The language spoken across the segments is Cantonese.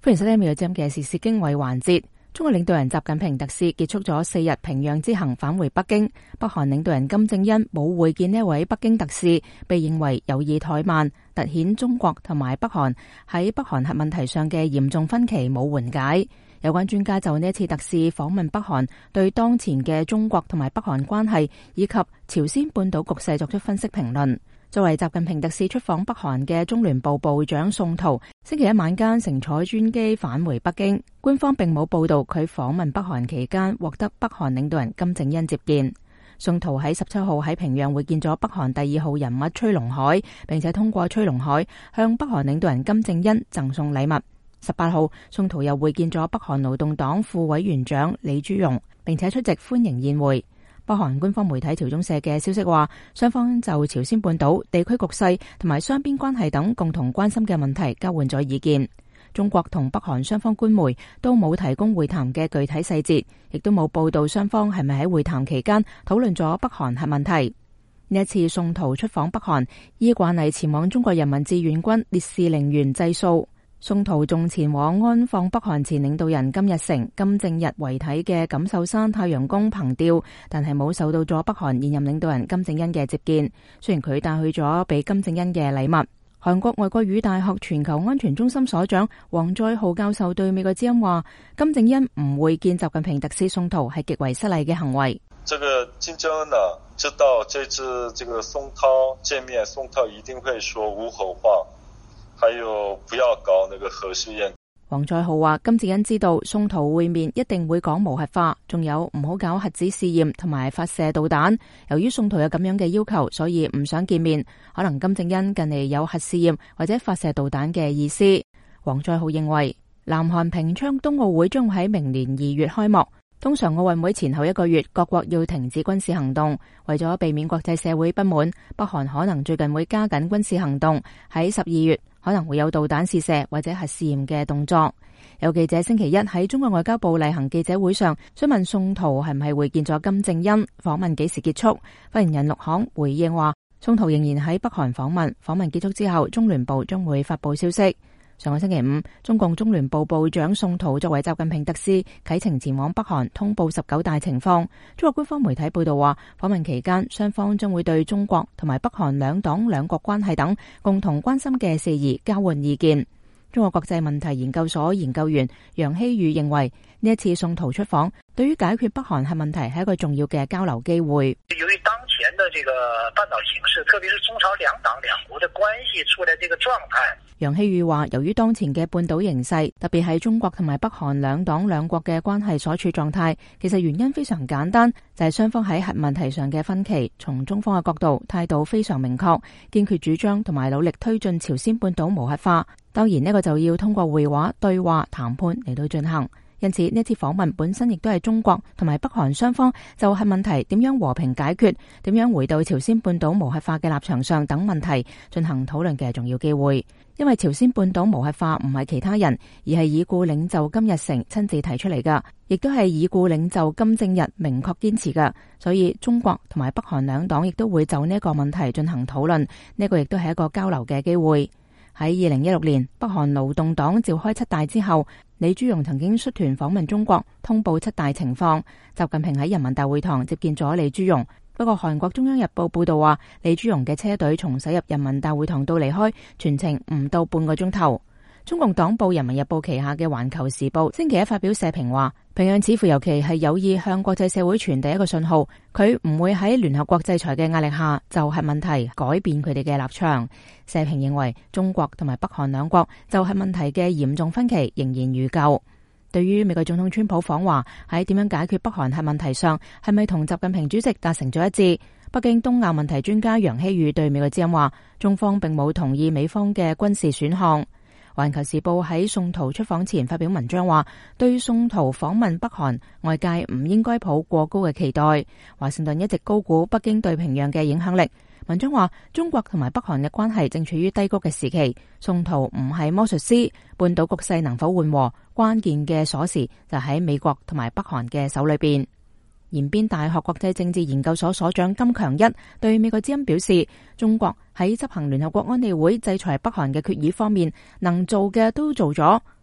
歡迎收聽《美國之音》嘅時事經緯環節。中國領導人習近平特使結束咗4日平壤之行，返回北京。北韓領導人金正恩冇會見呢位北京特使，被認為有意怠慢，凸顯中國同埋北韓喺北韓核問題上嘅嚴重分歧冇緩解。有關專家就呢一次特使訪問北韓，對當前嘅中國同埋北韓關係以及朝鮮半島局勢作出分析評論。作為習近平特使出訪北韓嘅中聯部部長宋濤，星期一晚間乘坐專機返回北京。官方並冇報道佢訪問北韓期間獲得北韓領導人金正恩接見。宋濤喺17號喺平壤會見咗北韓第2號人物崔龍海，並且通過崔龍海向北韓領導人金正恩贈送禮物。18號，宋濤又會見咗北韓勞動黨副委員長李朱容，並且出席歡迎宴會。北韓官方媒體朝中社嘅消息話，雙方就朝鮮半島地區局勢同埋雙邊關係等共同關心嘅問題交換咗意見。中國同北韓雙方官媒都冇提供會談嘅具體細節，亦都冇報道雙方係咪喺會談期間討論咗北韓核問題。呢一次宋濤出訪北韓，依慣例前往中國人民志願軍烈士陵園祭掃。宋濤仲前往安放北韓前領導人金日成、金正日遺體嘅錦繡山太陽宮憑吊，但係冇受到咗北韓現任領導人金正恩嘅接見。雖然佢帶去咗俾金正恩嘅禮物。韓國外國語大學全球安全中心所長王在浩教授對美國之音話，金正恩唔會見習近平特使宋濤係極為失禮嘅行為。 這個金正恩呢，知道這次這個宋濤見面，宋濤一定會說無核化，還有不要搞那個核試驗。 王在浩話，金正恩知道宋濤會面一定會講無核化，仲有唔好搞核子試驗同埋發射導彈。由於宋濤有咁樣嘅要求，所以唔想見面。可能金正恩近嚟有核試驗或者發射導彈嘅意思。王在浩認為，南韓平昌冬奧會將喺明年2月開幕。通常奧運會前後1個月，各國要停止軍事行動，為咗避免國際社會不滿，北韓可能最近會加緊軍事行動，喺12月可能會有導彈試射或者核試驗嘅動作。有記者星期一喺中國外交部例行記者會上詢問宋濤係唔係會見咗金正恩，訪問幾時結束？發言人陸慷回應話，宋濤仍然喺北韓訪問，訪問結束之後，中聯部將會發佈消息。上個星期五，中共中聯部部長宋濤作為習近平特使啟程前往北韓，通報19大情況。中國官方媒體報道話，訪問期間雙方將會對中國同埋北韓兩黨兩國關係等共同關心嘅事宜交換意見。中國國際問題研究所研究員楊希宇認為，呢一次宋濤出訪對於解決北韓核問題係一個重要嘅交流機會。 由於當前的這個半島形勢，特別是中朝兩黨兩國的關係處在這個狀態。 楊希宇話，由於當前嘅半島形勢，特別係中國同埋北韓兩黨兩國嘅關係所處狀態，其實原因非常簡單，就係雙方喺核問題上嘅分歧。從中方嘅角度，態度非常明確，堅決主張同埋努力推進朝鮮半島無核化。當然呢個就要通過會話、對話、談判嚟到進行。因此呢次訪問本身亦都係中國同埋北韓雙方就核問題點樣和平解決、點樣回到朝鮮半島無核化嘅立場上等問題進行討論嘅重要機會。因為朝鮮半島無核化唔係其他人，而係已故領袖金日成親自提出嚟㗎，亦都係已故領袖金正日明確堅持㗎。所以中國同埋北韓兩黨亦都會就呢一個問題進行討論，呢個亦都係一個交流嘅機會。喺2016年，北韓勞動黨召開7大之後，李朱容曾經率團訪問中國，通報7大情況。習近平喺人民大會堂接見咗李朱容。不過韓國中央日報報道話，李朱容嘅車隊從駛入人民大會堂到離開，全程唔到半個鐘頭。中共黨報人民日報旗下嘅環球時報星期一發表社評話，平壤似乎尤其係有意向國際社會傳遞一個信號，佢唔會喺聯合國制裁嘅壓力下就核問題改變佢哋嘅立場。社評認為，中國同埋北韓兩國就核問題嘅嚴重分歧仍然如舊。對於美國總統川普訪華喺點樣解決北韓核問題上，係咪同習近平主席達成咗一致？北京東亞問題專家楊希宇對美國之音話，中方並冇同意美方嘅軍事選項。環球時報喺宋濤出訪前發表文章話，對宋濤訪問北韓，外界唔應該抱過高嘅期待。華盛頓一直高估北京對平壤嘅影響力。文章話，中國同埋北韓嘅關係正處於低谷嘅時期，宋濤唔係魔術師，半島局勢能否緩和，關鍵嘅鎖匙就喺美國同埋北韓嘅手裏邊。延邊大學國際政治研究所所長金強一對美國之音表示，中國喺執行聯合國安理會制裁北韓嘅決議方面，能做嘅都做咗，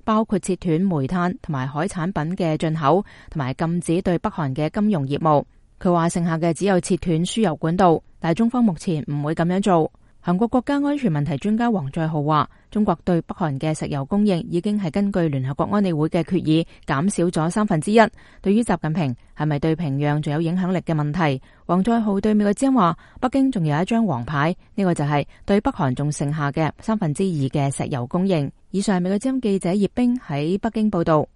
包括切斷煤炭同埋海產品嘅進口，同埋禁止對北韓嘅金融業務。佢話剩下嘅只有切斷輸油管道，但係中方目前唔會咁樣做。韓國國家安全問題專家王載浩話，中國對北韓嘅石油供應已經係根據聯合國安理會嘅決議減少咗1/3。對於習近平係咪對平壤仲有影響力嘅問題，王載浩對美國之音話，北京仲有一張黃牌，呢個就係對北韓仲剩下嘅2/3嘅石油供應。以上係美國之音記者葉冰喺北京報道。